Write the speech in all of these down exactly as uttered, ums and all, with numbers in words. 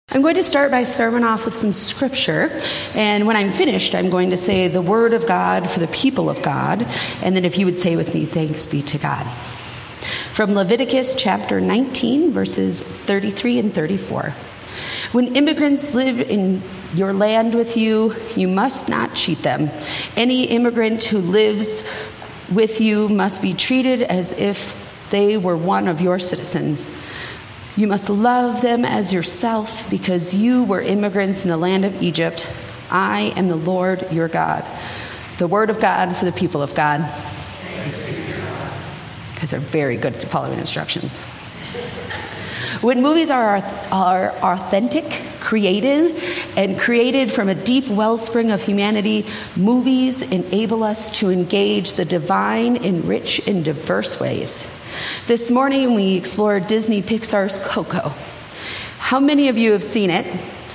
I'm going to start by starting off with some scripture, and when I'm finished, I'm going to say the word of God for the people of God, and then if you would say with me, thanks be to God. From Leviticus chapter nineteen, verses thirty-three and thirty-four. When immigrants live in your land with you, you must not cheat them. Any immigrant who lives with you must be treated as if they were one of your citizens. You must love them as yourself because you were immigrants in the land of Egypt. I am the Lord your God. The word of God for the people of God. Thanks be to God. You guys are very good at following instructions. When movies are, are authentic, creative, and created from a deep wellspring of humanity, movies enable us to engage the divine in rich and diverse ways. This morning, we explored Disney Pixar's Coco. How many of you have seen it?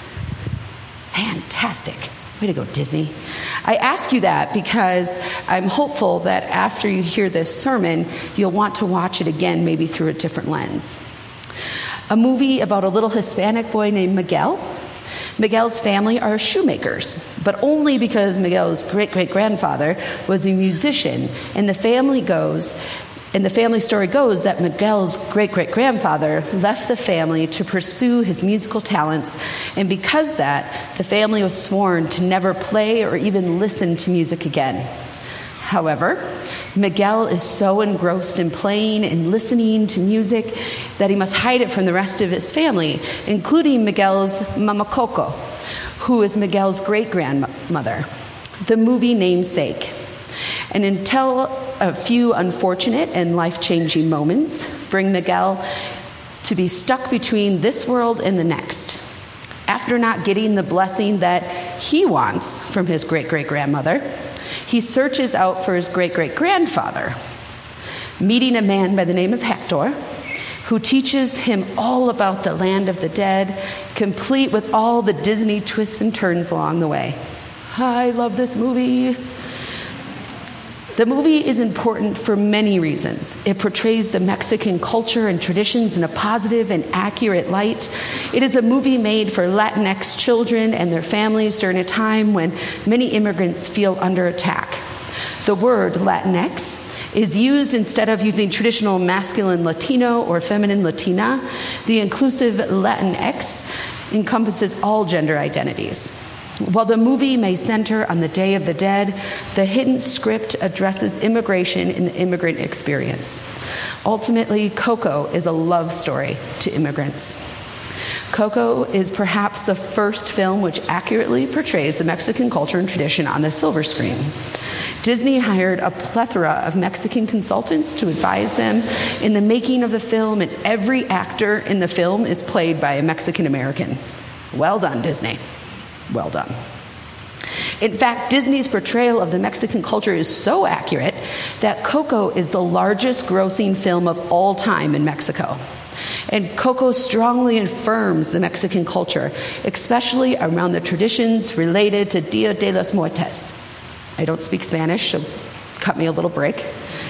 Fantastic. Way to go, Disney. I ask you that because I'm hopeful that after you hear this sermon, you'll want to watch it again, maybe through a different lens. A movie about a little Hispanic boy named Miguel. Miguel's family are shoemakers, but only because Miguel's great-great-grandfather was a musician, and the family goes... And the family story goes that Miguel's great-great-grandfather left the family to pursue his musical talents, and because that, the family was sworn to never play or even listen to music again. However, Miguel is so engrossed in playing and listening to music that he must hide it from the rest of his family, including Miguel's Mama Coco, who is Miguel's great-grandmother, the movie namesake. And until a few unfortunate and life-changing moments bring Miguel to be stuck between this world and the next. After not getting the blessing that he wants from his great-great-grandmother, he searches out for his great-great-grandfather, meeting a man by the name of Hector, who teaches him all about the land of the dead, complete with all the Disney twists and turns along the way. I love this movie. The movie is important for many reasons. It portrays the Mexican culture and traditions in a positive and accurate light. It is a movie made for Latinx children and their families during a time when many immigrants feel under attack. The word Latinx is used instead of using traditional masculine Latino or feminine Latina. The inclusive Latinx encompasses all gender identities. While the movie may center on the Day of the Dead, the hidden script addresses immigration and the immigrant experience. Ultimately, Coco is a love story to immigrants. Coco is perhaps the first film which accurately portrays the Mexican culture and tradition on the silver screen. Disney hired a plethora of Mexican consultants to advise them in the making of the film, and every actor in the film is played by a Mexican American. Well done, Disney. Well done. In fact, Disney's portrayal of the Mexican culture is so accurate that Coco is the largest grossing film of all time in Mexico. And Coco strongly affirms the Mexican culture, especially around the traditions related to Dia de los Muertos. I don't speak Spanish, so cut me a little break.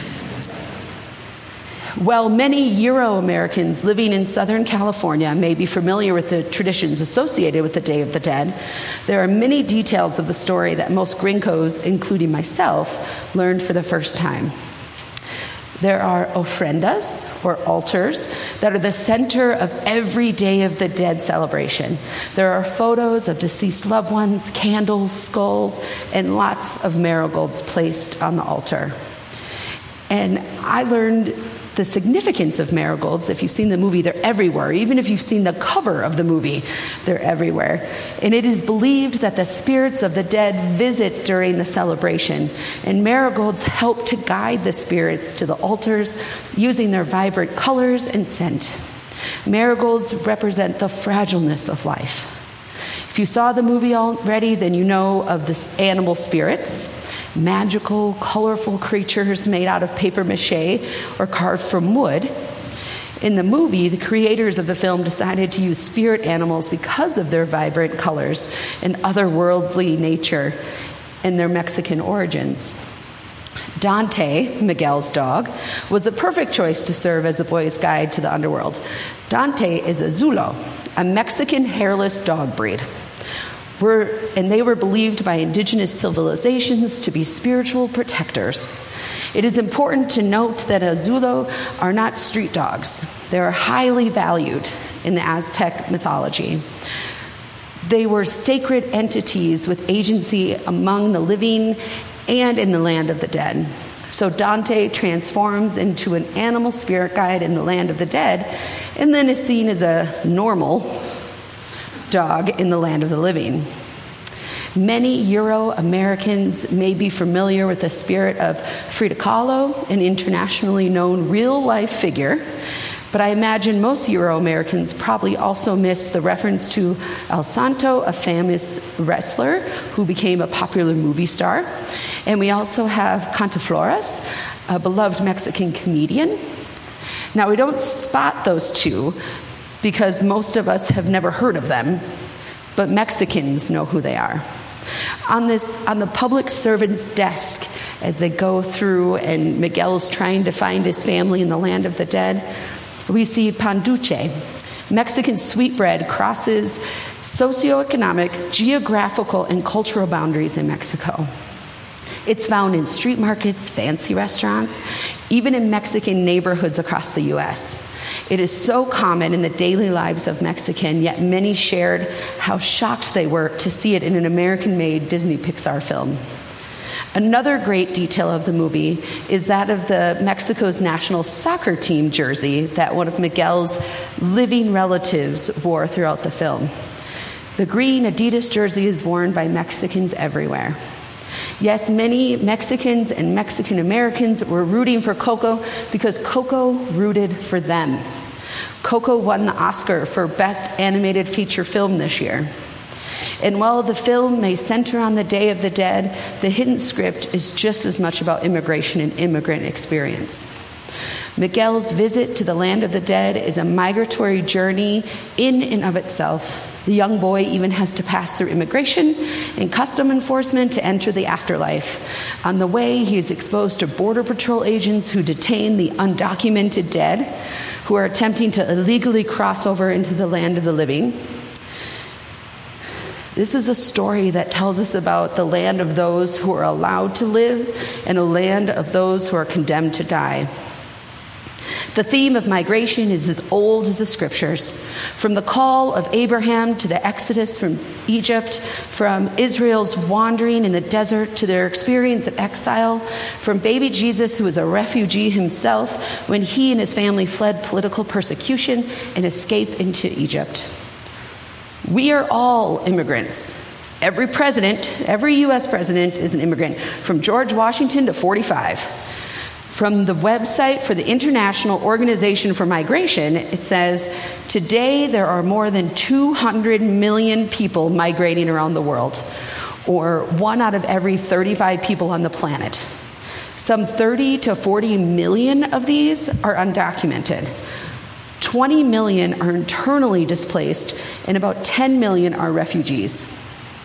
While many Euro-Americans living in Southern California may be familiar with the traditions associated with the Day of the Dead, there are many details of the story that most gringos, including myself, learned for the first time. There are ofrendas, or altars, that are the center of every Day of the Dead celebration. There are photos of deceased loved ones, candles, skulls, and lots of marigolds placed on the altar. And I learned the significance of marigolds. If you've seen the movie, they're everywhere. Even if you've seen the cover of the movie, they're everywhere. And it is believed that the spirits of the dead visit during the celebration, and marigolds help to guide the spirits to the altars using their vibrant colors and scent. Marigolds represent the fragileness of life. If you saw the movie already, then you know of the animal spirits, magical, colorful creatures made out of paper mache or carved from wood. In the movie, the creators of the film decided to use spirit animals because of their vibrant colors and otherworldly nature and their Mexican origins. Dante, Miguel's dog, was the perfect choice to serve as the boy's guide to the underworld. Dante is a Zulo, a Mexican hairless dog breed. Were, and they were believed by indigenous civilizations to be spiritual protectors. It is important to note that Azulo are not street dogs. They are highly valued in the Aztec mythology. They were sacred entities with agency among the living and in the land of the dead. So Dante transforms into an animal spirit guide in the land of the dead, and then is seen as a normal dog in the land of the living. Many Euro-Americans may be familiar with the spirit of Frida Kahlo, an internationally known real-life figure, but I imagine most Euro-Americans probably also miss the reference to El Santo, a famous wrestler who became a popular movie star. And we also have Cantinflas, a beloved Mexican comedian. Now, we don't spot those two because most of us have never heard of them, but Mexicans know who they are. On this, on the public servant's desk, as they go through and Miguel's trying to find his family in the land of the dead, we see pan dulce. Mexican sweetbread crosses socioeconomic, geographical, and cultural boundaries in Mexico. It's found in street markets, fancy restaurants, even in Mexican neighborhoods across the U S. It is so common in the daily lives of Mexican, yet many shared how shocked they were to see it in an American-made Disney Pixar film. Another great detail of the movie is that of the Mexico's national soccer team jersey that one of Miguel's living relatives wore throughout the film. The green Adidas jersey is worn by Mexicans everywhere. Yes, many Mexicans and Mexican Americans were rooting for Coco because Coco rooted for them. Coco won the Oscar for Best Animated Feature Film this year. And while the film may center on the Day of the Dead, the hidden script is just as much about immigration and immigrant experience. Miguel's visit to the land of the dead is a migratory journey in and of itself. The young boy even has to pass through immigration and custom enforcement to enter the afterlife. On the way, he is exposed to Border Patrol agents who detain the undocumented dead, who are attempting to illegally cross over into the land of the living. This is a story that tells us about the land of those who are allowed to live and a land of those who are condemned to die. The theme of migration is as old as the scriptures. From the call of Abraham to the exodus from Egypt, from Israel's wandering in the desert to their experience of exile, from baby Jesus, who was a refugee himself when he and his family fled political persecution and escaped into Egypt. We are all immigrants. Every president, every U S president is an immigrant, from George Washington to forty-five. From the website for the International Organization for Migration, it says, today there are more than two hundred million people migrating around the world, or one out of every thirty-five people on the planet. Some thirty to forty million of these are undocumented. twenty million are internally displaced, and about ten million are refugees.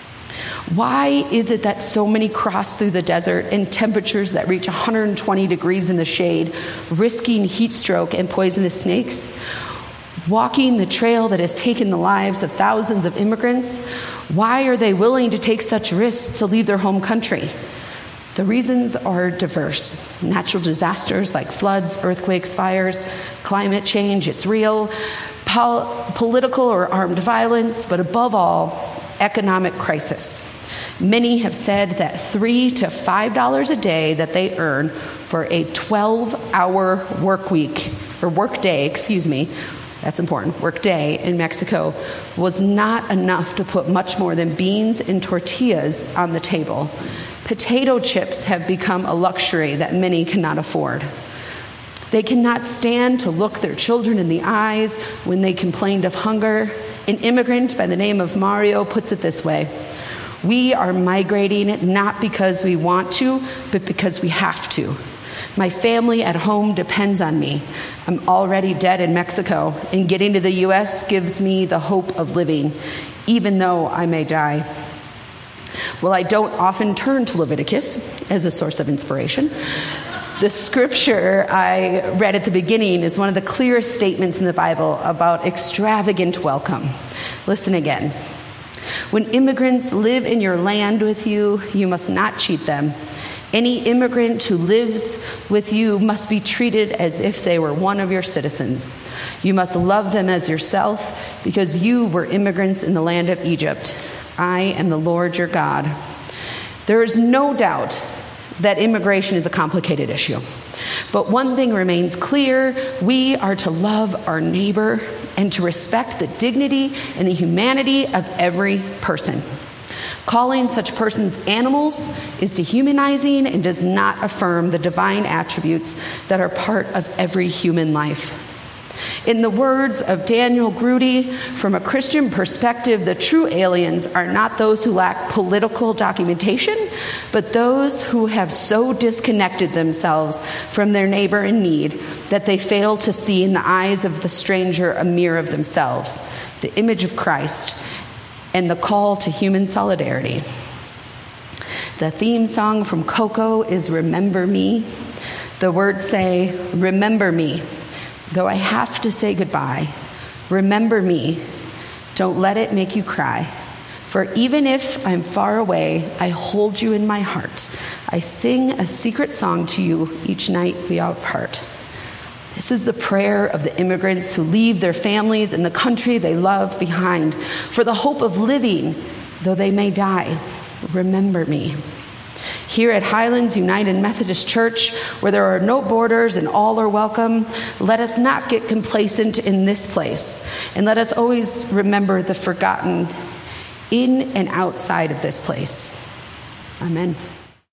Why is it that so many cross through the desert in temperatures that reach one hundred twenty degrees in the shade, risking heat stroke and poisonous snakes? Walking the trail that has taken the lives of thousands of immigrants, why are they willing to take such risks to leave their home country? The reasons are diverse. Natural disasters like floods, earthquakes, fires, climate change, it's real, Pol- political or armed violence, but above all, economic crisis. Many have said that three to five dollars a day that they earn for a twelve-hour work week or work day, excuse me, that's important, work day in Mexico was not enough to put much more than beans and tortillas on the table. Potato chips have become a luxury that many cannot afford. They cannot stand to look their children in the eyes when they complained of hunger. An immigrant by the name of Mario puts it this way: we are migrating not because we want to, but because we have to. My family at home depends on me. I'm already dead in Mexico, and getting to the U S gives me the hope of living, even though I may die. Well, I don't often turn to Leviticus as a source of inspiration, The scripture I read at the beginning is one of the clearest statements in the Bible about extravagant welcome. Listen again. When immigrants live in your land with you, you must not cheat them. Any immigrant who lives with you must be treated as if they were one of your citizens. You must love them as yourself because you were immigrants in the land of Egypt. I am the Lord your God. There is no doubt that immigration is a complicated issue. But one thing remains clear: we are to love our neighbor and to respect the dignity and the humanity of every person. Calling such persons animals is dehumanizing and does not affirm the divine attributes that are part of every human life. In the words of Daniel Grudy, from a Christian perspective, the true aliens are not those who lack political documentation, but those who have so disconnected themselves from their neighbor in need that they fail to see in the eyes of the stranger a mirror of themselves, the image of Christ, and the call to human solidarity. The theme song from Coco is Remember Me. The words say, remember me, though I have to say goodbye. Remember me, don't let it make you cry. For even if I'm far away, I hold you in my heart. I sing a secret song to you each night we are apart. This is the prayer of the immigrants who leave their families and the country they love behind for the hope of living, though they may die. Remember me. Here at Highlands United Methodist Church, where there are no borders and all are welcome, let us not get complacent in this place, and let us always remember the forgotten in and outside of this place. Amen.